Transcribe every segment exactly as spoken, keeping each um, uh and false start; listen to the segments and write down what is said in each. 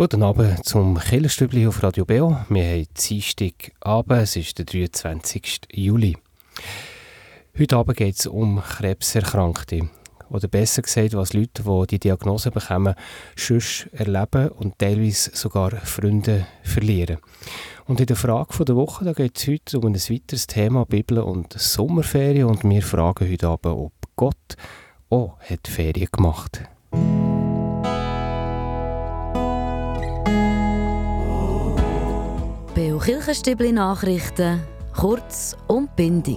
Guten Abend zum Killerstübli auf Radio Beo. Wir haben Dienstagabend, es ist der dreiundzwanzigsten Juli. Heute Abend geht es um Krebserkrankte. Oder besser gesagt, was Leute, die die Diagnose bekommen, sonst erleben und teilweise sogar Freunde verlieren. Und in der Frage der Woche da geht es heute um ein weiteres Thema, Bibel und Sommerferien. Und wir fragen heute Abend, ob Gott auch hat Ferien gemacht hat. Beo Kirchenstübli Nachrichten, kurz und bindig.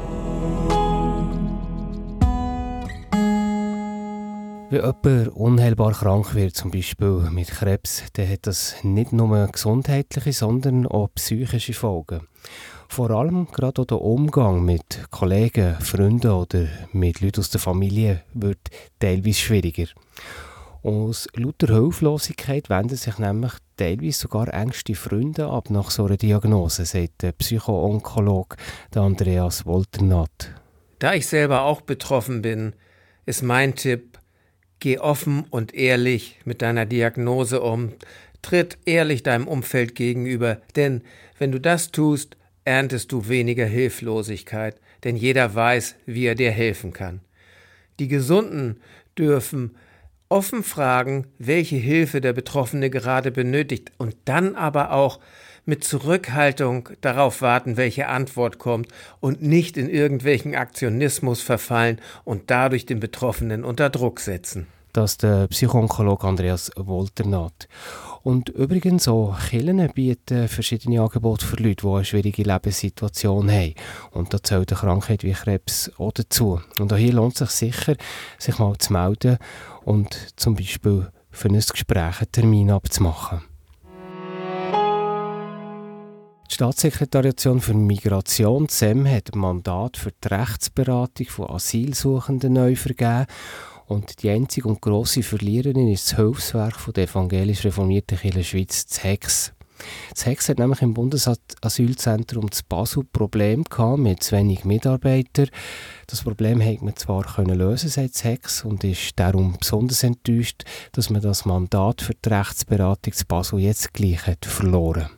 Wenn jemand unheilbar krank wird, zum Beispiel mit Krebs, dann hat das nicht nur gesundheitliche, sondern auch psychische Folgen. Vor allem gerade auch der Umgang mit Kollegen, Freunden oder mit Leuten aus der Familie wird teilweise schwieriger. Aus lauter Hilflosigkeit wenden sich nämlich teilweise sogar engste Freunde ab nach so einer Diagnose, sagt der Psycho-Onkologe Andreas Wolternath. Da ich selber auch betroffen bin, ist mein Tipp: Geh offen und ehrlich mit deiner Diagnose um. Tritt ehrlich deinem Umfeld gegenüber, denn wenn du das tust, erntest du weniger Hilflosigkeit, denn jeder weiß, wie er dir helfen kann. Die Gesunden dürfen offen fragen, welche Hilfe der Betroffene gerade benötigt und dann aber auch mit Zurückhaltung darauf warten, welche Antwort kommt und nicht in irgendwelchen Aktionismus verfallen und dadurch den Betroffenen unter Druck setzen. Das ist der Psycho-Onkologe Andreas Wolternath. Und übrigens auch Kirchen bieten verschiedene Angebote für Leute, die eine schwierige Lebenssituation haben. Und da zählt eine Krankheit wie Krebs auch dazu. Und auch hier lohnt es sich sicher, sich mal zu melden und zum Beispiel für ein Gespräch einen Termin abzumachen. Die Staatssekretariation für Migration, S E M, hat ein Mandat für die Rechtsberatung von Asylsuchenden neu vergeben. Und die einzige und grosse Verliererin ist das Hilfswerk von der evangelisch reformierten Kirche Schweiz, das H E X. Das H E X hat nämlich im Bundesasylzentrum zu Basel Probleme gehabt mit zu wenig Mitarbeitern. Das Problem konnte man zwar lösen, sagt das H E X, und ist darum besonders enttäuscht, dass man das Mandat für die Rechtsberatung zu Basel jetzt gleich hat verloren.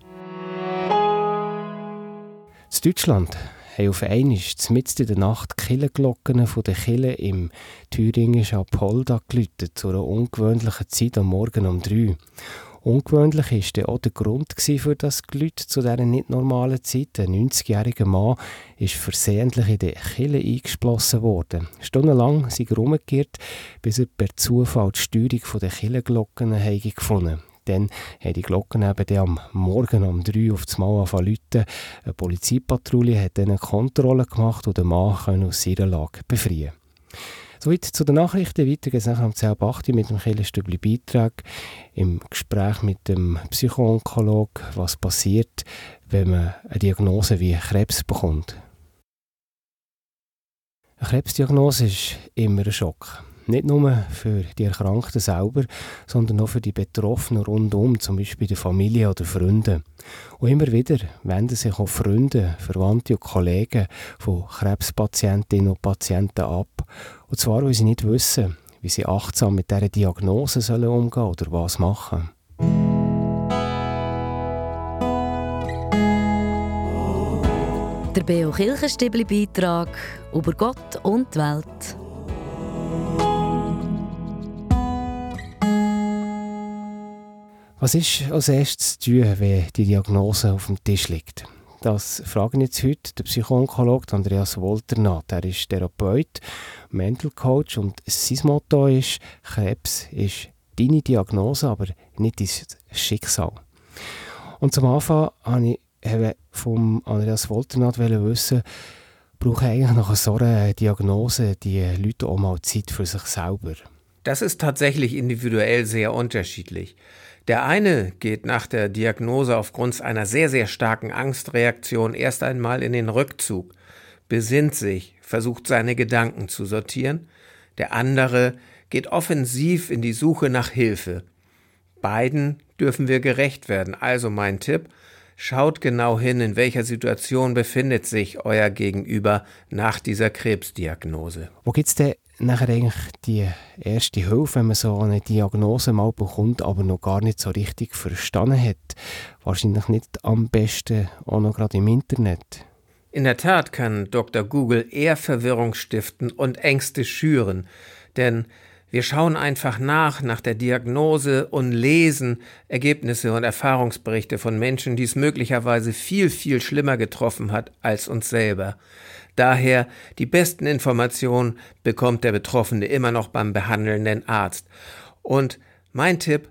In Deutschland haben auf einmal mitten in der Nacht die Kirchenglocken von den Kirchen im thüringischen Apolda geläutet, zu einer ungewöhnlichen Zeit am Morgen um drei. Ungewöhnlich war dann auch der Grund für das Geläut zu dieser nicht normalen Zeit. Ein neunzigjähriger Mann ist versehentlich in die Kirche eingesplossen worden. Stundenlang sind er herumgekehrt, bis er per Zufall die Steuerung der Kirchenglocken gefunden hat. Dann haben die Glocken eben am Morgen um drei auf das Mal angefangen zu läuten. Eine Polizeipatrouille hat dann eine Kontrolle gemacht und den Mann aus seiner Lage befreien. Soweit zu den Nachrichten. Weiter geht es nachher um zehn Uhr acht mit dem Killerstübli Beitrag im Gespräch mit dem Psycho-Onkologe, was passiert, wenn man eine Diagnose wie Krebs bekommt. Eine Krebsdiagnose ist immer ein Schock. Nicht nur für die Erkrankten selber, sondern auch für die Betroffenen rundum, zum Beispiel die Familie oder Freunde. Und immer wieder wenden sich auch Freunde, Verwandte und Kollegen von Krebspatientinnen und Patienten ab. Und zwar, weil sie nicht wissen, wie sie achtsam mit dieser Diagnose sollen umgehen oder was machen. Der Beo Kirchenstübli Beitrag über Gott und die Welt. Was ist als erstes zu tun, wenn die Diagnose auf dem Tisch liegt? Das fragen jetzt heute der Psycho-Onkologe Andreas Wolternath. Er ist Therapeut, Mental Coach und sein Motto ist: Krebs ist deine Diagnose, aber nicht dein Schicksal. Und zum Anfang wollte ich von Andreas Wolternath wissen, brauchen eigentlich nach so einer Diagnose die Leute auch mal Zeit für sich selber? Das ist tatsächlich individuell sehr unterschiedlich. Der eine geht nach der Diagnose aufgrund einer sehr, sehr starken Angstreaktion erst einmal in den Rückzug, besinnt sich, versucht seine Gedanken zu sortieren. Der andere geht offensiv in die Suche nach Hilfe. Beiden dürfen wir gerecht werden. Also mein Tipp: Schaut genau hin, in welcher Situation befindet sich euer Gegenüber nach dieser Krebsdiagnose. Wo gibt es denn nachher eigentlich die erste Hilfe, wenn man so eine Diagnose mal bekommt, aber noch gar nicht so richtig verstanden hat? Wahrscheinlich nicht am besten auch noch gerade im Internet. In der Tat kann Doktor Google eher Verwirrung stiften und Ängste schüren, denn wir schauen einfach nach, nach der Diagnose und lesen Ergebnisse und Erfahrungsberichte von Menschen, die es möglicherweise viel, viel schlimmer getroffen hat als uns selber. Daher die besten Informationen bekommt der Betroffene immer noch beim behandelnden Arzt. Und mein Tipp,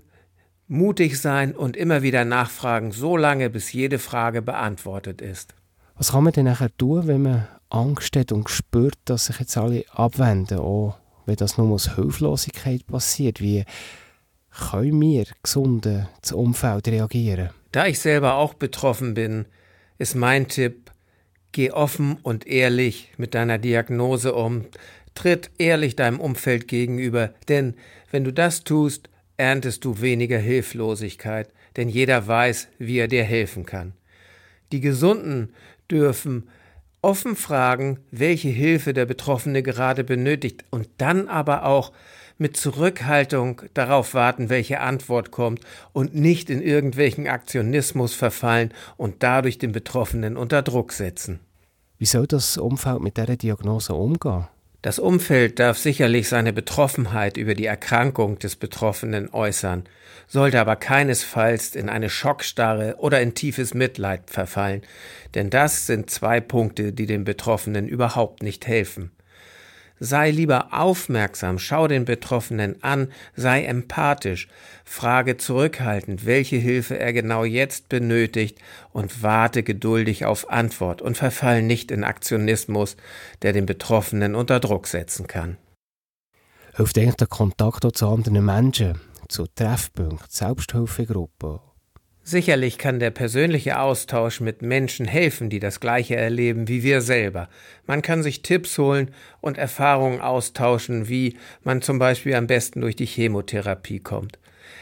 mutig sein und immer wieder nachfragen, so lange, bis jede Frage beantwortet ist. Was kann man denn nachher tun, wenn man Angst hat und spürt, dass sich jetzt alle abwenden, auch wenn das nur aus Hilflosigkeit passiert? Wie können wir gesunde ins Umfeld reagieren? Da ich selber auch betroffen bin, ist mein Tipp, geh offen und ehrlich mit deiner Diagnose um. Tritt ehrlich deinem Umfeld gegenüber, denn wenn du das tust, erntest du weniger Hilflosigkeit, denn jeder weiß, wie er dir helfen kann. Die Gesunden dürfen offen fragen, welche Hilfe der Betroffene gerade benötigt und dann aber auch mit Zurückhaltung darauf warten, welche Antwort kommt und nicht in irgendwelchen Aktionismus verfallen und dadurch den Betroffenen unter Druck setzen. Wie soll das Umfeld mit dieser Diagnose umgehen? Das Umfeld darf sicherlich seine Betroffenheit über die Erkrankung des Betroffenen äußern, sollte aber keinesfalls in eine Schockstarre oder in tiefes Mitleid verfallen, denn das sind zwei Punkte, die dem Betroffenen überhaupt nicht helfen. Sei lieber aufmerksam, schau den Betroffenen an, sei empathisch, frage zurückhaltend, welche Hilfe er genau jetzt benötigt und warte geduldig auf Antwort und verfall nicht in Aktionismus, der den Betroffenen unter Druck setzen kann. Hilft eigentlich der Kontakt auch zu anderen Menschen, zu Treffpunkten, Selbsthilfegruppen? Sicherlich kann der persönliche Austausch mit Menschen helfen, die das Gleiche erleben wie wir selber. Man kann sich Tipps holen und Erfahrungen austauschen, wie man zum Beispiel am besten durch die Chemotherapie kommt.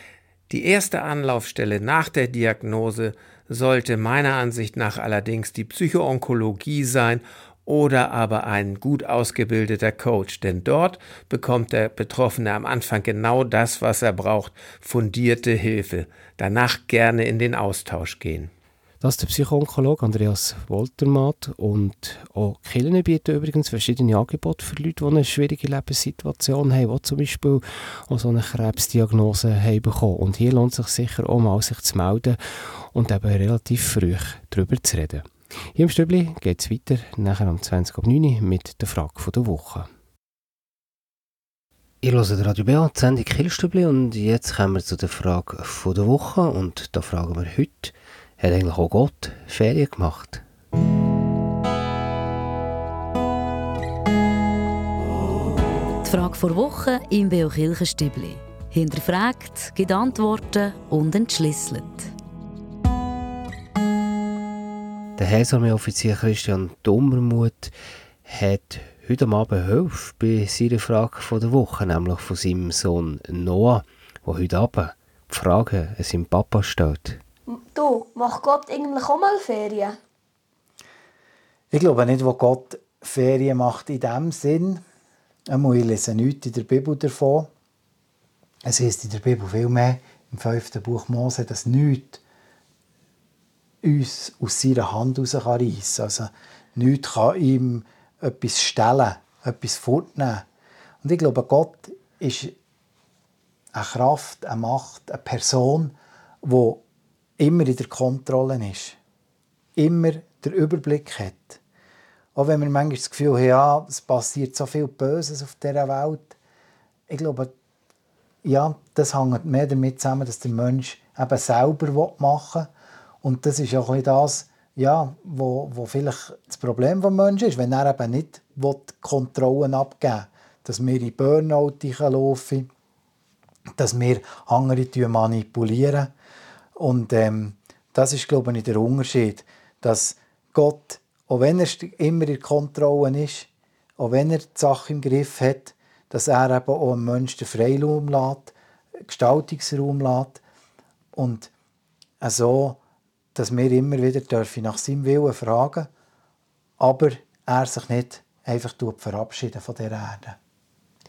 Die erste Anlaufstelle nach der Diagnose sollte meiner Ansicht nach allerdings die Psychoonkologie sein oder aber ein gut ausgebildeter Coach, denn dort bekommt der Betroffene am Anfang genau das, was er braucht, fundierte Hilfe. Danach gerne in den Austausch gehen. Das ist der Psychoonkologe Andreas Woltermatt und auch die Kirchen bieten übrigens verschiedene Angebote für Leute, die eine schwierige Lebenssituation haben, die zum Beispiel auch so eine Krebsdiagnose haben bekommen. Und hier lohnt es sich sicher auch mal, sich zu melden und eben relativ früh darüber zu reden. Hier im Stübli geht es weiter, nachher um zwanzig Uhr neun mit der Frage der Woche. Ihr hört Radio B A, die Sendung Kirchenstübli, und jetzt kommen wir zu der Frage der Woche. Und da fragen wir heute, hat eigentlich auch Gott Ferien gemacht? Die Frage der Woche im B O Kirchenstübli. Hinterfragt, gibt Antworten und entschlüsselt. Der Heilsarmee-Offizier Christian Dummermuth hat heute Abend Hilfe bei seiner Frage der Woche, nämlich von seinem Sohn Noah, der heute Abend die Frage an seinem Papa stellt. Du, macht Gott eigentlich auch mal Ferien? Ich glaube nicht, wo Gott Ferien macht in dem Sinn. Ich lese nichts in der Bibel davon. Es heisst in der Bibel viel mehr, im fünften Buch Mose, dass nichts uns aus seiner Hand heraus reissen kann. Also nichts kann ihm etwas stellen, etwas fortnehmen. Und ich glaube, Gott ist eine Kraft, eine Macht, eine Person, die immer in der Kontrolle ist. Immer den Überblick hat. Auch wenn wir manchmal das Gefühl haben, ja, es passiert so viel Böses auf dieser Welt. Ich glaube, ja, das hängt mehr damit zusammen, dass der Mensch eben selber machen will. Und das ist auch ein bisschen das, ja, wo, wo vielleicht das Problem des Menschen ist, wenn er eben nicht die Kontrollen abgeben will, dass wir in Burnout laufen, dass wir andere manipulieren. Und ähm, das ist, glaube ich, der Unterschied, dass Gott, auch wenn er immer in Kontrolle ist, auch wenn er die Sache im Griff hat, dass er eben auch dem Menschen den Freiraum lässt, Gestaltungsraum lässt und so, dass wir immer wieder dürfen nach seinem Willen fragen, aber er sich nicht einfach verabschieden von dieser Erde.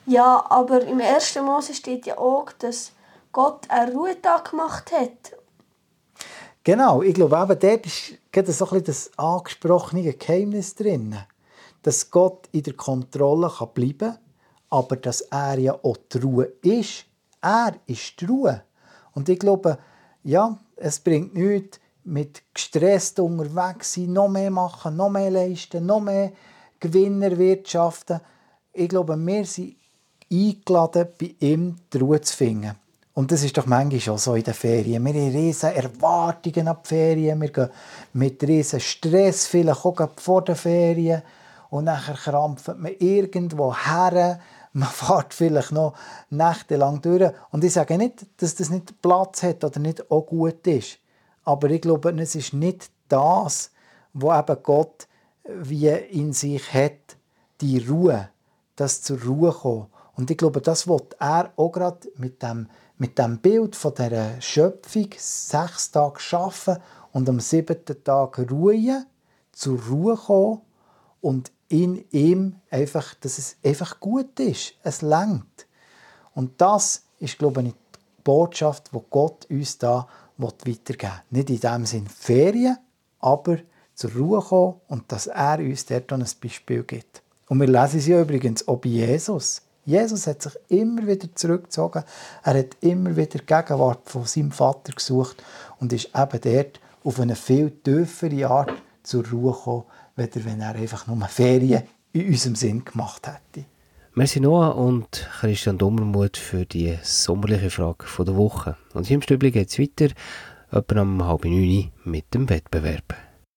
Ja, aber im ersten Mose steht ja auch, dass Gott einen Ruhetag gemacht hat. Genau, ich glaube, eben dort ist gerade so ein bisschen das angesprochene Geheimnis drin. Dass Gott in der Kontrolle kann bleiben kann, aber dass er ja auch die Ruhe ist. Er ist die Ruhe. Und ich glaube, ja, es bringt nichts, mit gestresst unterwegs sein, noch mehr machen, noch mehr leisten, noch mehr Gewinn erwirtschaften. Ich glaube, wir sind eingeladen, bei ihm die Ruhe zu finden. Und das ist doch manchmal auch so in den Ferien. Wir haben riesige Erwartungen an die Ferien. Wir gehen mit riesen Stress, vielleicht auch vor den Ferien. Und nachher krampft man irgendwo her. Man fährt vielleicht noch nächtelang durch. Und ich sage nicht, dass das nicht Platz hat oder nicht auch gut ist. Aber ich glaube, es ist nicht das, was eben Gott wie in sich hat, die Ruhe, das zur Ruhe kommen. Und ich glaube, das will er auch gerade mit dem, mit dem Bild von dieser Schöpfung sechs Tage arbeiten und am siebten Tag ruhen, zur Ruhe kommen und in ihm einfach, dass es einfach gut ist. Es reicht. Und das ist, glaube ich, die Botschaft, die Gott uns da weitergeben will. Nicht in dem Sinn Ferien, aber zur Ruhe kommen und dass er uns dort ein Beispiel gibt. Und wir lesen es ja übrigens auch bei Jesus. Jesus hat sich immer wieder zurückgezogen. Er hat immer wieder die Gegenwart von seinem Vater gesucht und ist eben dort auf eine viel tiefere Art zur Ruhe gekommen, weder wenn er einfach nur Ferien in unserem Sinn gemacht hätte. Merci Noah und Christian Dummermuth für die sommerliche Frage der Woche. Und hier im Stübli geht es weiter, etwa um halb neun mit dem Wettbewerb.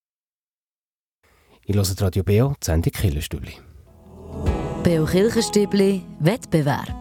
Ich höre Radio Beo, die Sendung Kirchenstübli. Beo Kirchenstübli Wettbewerb.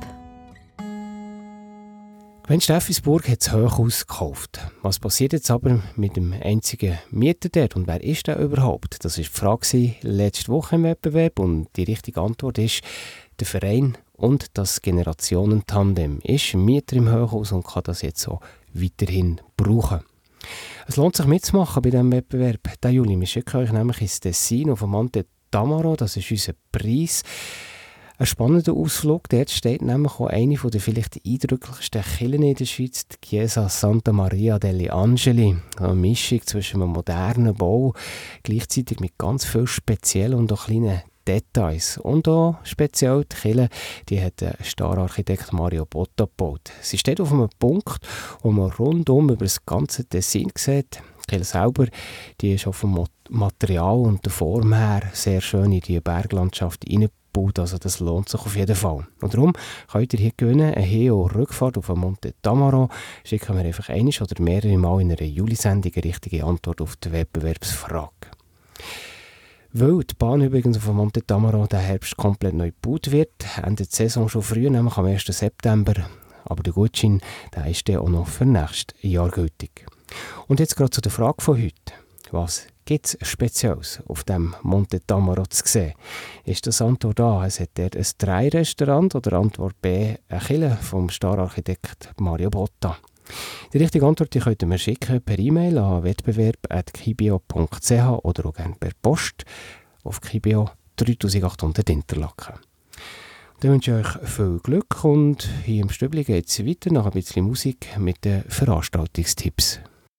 Gwen Steffisburg hat das Hochhaus gekauft. Was passiert jetzt aber mit dem einzigen Mieter dort und wer ist der überhaupt? Das war die Frage letzte Woche im Wettbewerb und die richtige Antwort ist, der Verein und das Generationentandem ist Mieter im Hochhaus und kann das jetzt auch weiterhin brauchen. Es lohnt sich mitzumachen bei diesem Wettbewerb. Diesen Juli, wir schicken euch nämlich ins Tessin auf dem Monte Tamaro, das ist unser Preis. Ein spannender Ausflug, dort steht nämlich auch eine der vielleicht eindrücklichsten Kirchen in der Schweiz, die Chiesa Santa Maria degli Angeli. Eine Mischung zwischen einem modernen Bau, gleichzeitig mit ganz vielen speziellen und auch kleinen Details. Und auch speziell die Kirche, die hat der Star-Architekt Mario Botta gebaut. Sie steht auf einem Punkt, wo man rundum über das ganze Tessin sieht. Die Kirche selber, die ist auf dem Material und der Form her sehr schön in die Berglandschaft hineingebaut, also das lohnt sich auf jeden Fall. Und darum könnt ihr hier gewinnen, eine Hin- und Rückfahrt auf den Monte Tamaro. Schicken wir einfach einmal oder mehrere Mal in einer Juli-Sendung eine richtige Antwort auf die Wettbewerbsfrage. Weil die Bahn übrigens auf dem Monte Tamaro diesen Herbst komplett neu gebaut wird, endet die Saison schon früh, nämlich am ersten September. Aber der Gutschein der ist dann auch noch für nächstes Jahr gültig. Und jetzt gerade zu der Frage von heute. Was gibt es Spezielles auf dem Monte Tamaro zu sehen? Ist das Antwort A, es hat dort ein Drei-Restaurant oder Antwort B, eine Kirche vom Star-Architekt Mario Botta? Die richtige Antwort die könnt ihr mir schicken per E-Mail an wettbewerb at kibio punkt c h oder auch gerne per Post auf Kibio dreitausendachthundert Interlaken. Dann wünsche ich euch viel Glück und hier im Stübli geht es weiter nach ein bisschen Musik mit den Veranstaltungstipps.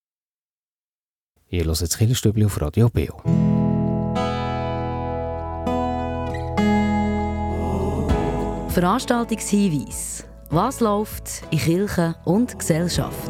Ihr hört das Kirchenstübli auf Radio Beo. Veranstaltungshinweis. Was läuft in Kirche und Gesellschaft?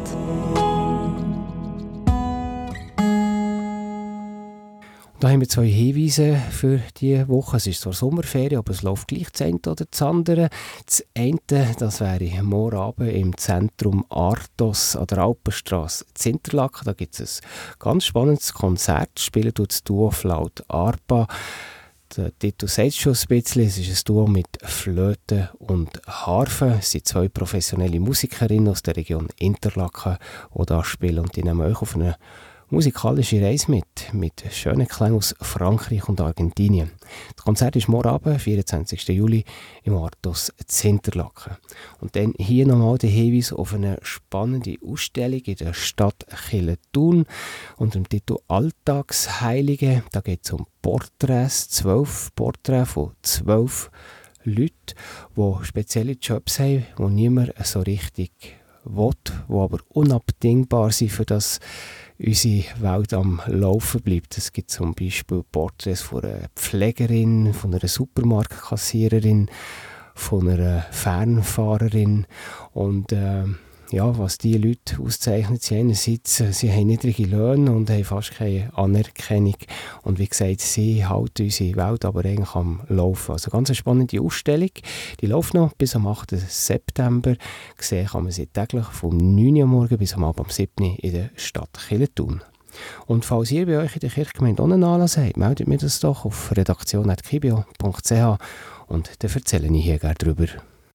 Da haben wir zwei Hinweise für diese Woche. Es ist zwar Sommerferien, aber es läuft gleich das eine oder das andere. Das eine, das wäre morgen Abend im Zentrum Artos an der Alpenstrasse in Interlaken. Da gibt es ein ganz spannendes Konzert. Spielen tut das Duo Flaut Arpa. Der Titel sagt schon ein bisschen, es ist ein Duo mit Flöte und Harfe. Es sind zwei professionelle Musikerinnen aus der Region Interlaken, die da spielen und die nehmen euch auf eine musikalische Reise mit, mit schönen Klängen aus Frankreich und Argentinien. Das Konzert ist morgen Abend, vierundzwanzigsten Juli, im Artos in Interlaken. Und dann hier nochmal der Hinweis auf eine spannende Ausstellung in der Stadt Thun unter dem Titel Alltagsheilige. Da geht es um Porträts, zwölf Porträts von zwölf Leute, die spezielle Jobs haben, die niemand so richtig will, die aber unabdingbar sind, für das unsere Welt am Laufen bleibt. Es gibt zum Beispiel Porträts von einer Pflegerin, von einer Supermarktkassiererin, von einer Fernfahrerin und äh, ja, was diese Leute auszeichnet, sie einerseits, sie haben niedrige Löhne und haben fast keine Anerkennung. Und wie gesagt, sie halten unsere Welt aber eigentlich am Laufen. Also ganz eine spannende Ausstellung. Die läuft noch bis am achten September. Gesehen kann man sie täglich vom neun Uhr morgens bis am Abend um sieben Uhr in der Stadt Killenthun. Und falls ihr bei euch in der Kirchgemeinde auch einen Anlass habt, meldet mir das doch auf redaktion punkt kibio punkt c h und dann erzähle ich hier gerne darüber.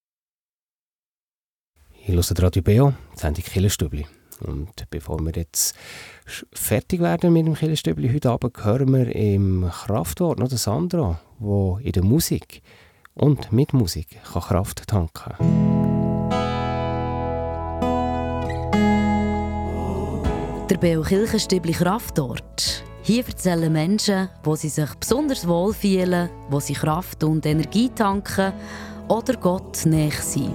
Ich höre Radio B O, die Sendung Killenstübli. Und bevor wir jetzt fertig werden mit dem Killenstübli heute Abend, hören wir im Kraftwort noch den Sandro, der in der Musik und mit Musik kann Kraft tanken kann. Der B O Kirchenstübli Kraftort. Hier erzählen Menschen, wo sie sich besonders wohl fühlen, wo sie Kraft und Energie tanken oder Gott näher sind.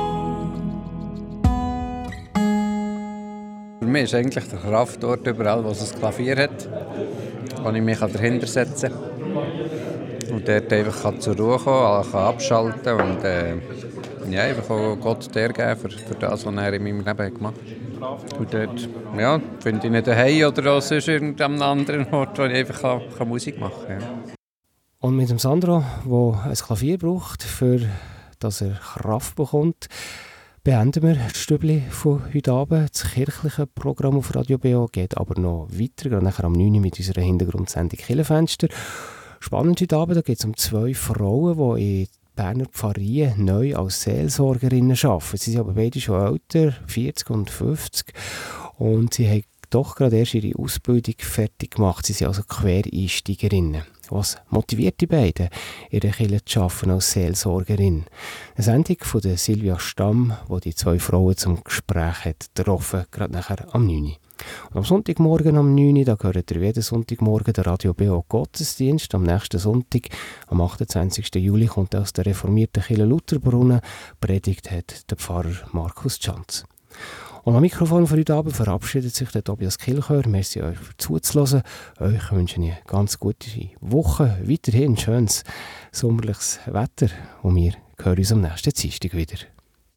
Für mich ist eigentlich der Kraftort überall, wo es ein Klavier hat, wo ich mich dahinter setzen kann und dort einfach zur Ruhe kommen kann, abschalten und äh, ja, einfach auch Gott der geben für, für das, was er in meinem Leben gemacht hat. Und dort ja, finde ich nicht daheim oder auch sonst irgendeinem anderen Ort, wo ich einfach kann, kann Musik machen kann. Ja. Und mit dem Sandro, der ein Klavier braucht, für dass er Kraft bekommt, beenden wir das Stübli von heute Abend. Das kirchliche Programm auf Radio B O geht aber noch weiter, gerade nachher am neun Uhr mit unserer Hintergrundsendung Kirchenfenster. Spannend heute Abend, da geht es um zwei Frauen, die in Berner Pfarrien neu als Seelsorgerinnen arbeiten. Sie sind aber beide schon älter, vierzig und fünfzig, und sie haben doch gerade erst ihre Ausbildung fertig gemacht. Sie sind also Quereinsteigerinnen. Was motiviert die beiden, ihre Kirche zu arbeiten als Seelsorgerin? Eine Sendung von der Silvia Stamm, die die zwei Frauen zum Gespräch hat getroffen, gerade nachher am neun Uhr. Und am Sonntagmorgen am neun Uhr, da gehört ihr jeden Sonntagmorgen der Radio B O Gottesdienst. Am nächsten Sonntag, am achtundzwanzigsten Juli, kommt aus der reformierten Kirche Lutherbrunnen. Predigt hat der Pfarrer Markus Tschanz. Und am Mikrofon für heute Abend verabschiedet sich der Tobias Kilchör. Merci euch für zuzuhören. Euch wünsche ich eine ganz gute Woche. Weiterhin schönes sommerliches Wetter. Und wir hören uns am nächsten Dienstag wieder.